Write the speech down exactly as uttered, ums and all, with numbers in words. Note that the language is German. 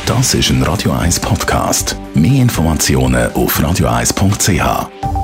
Das ist ein Radio eins Podcast. Mehr Informationen auf radio eins punkt c h.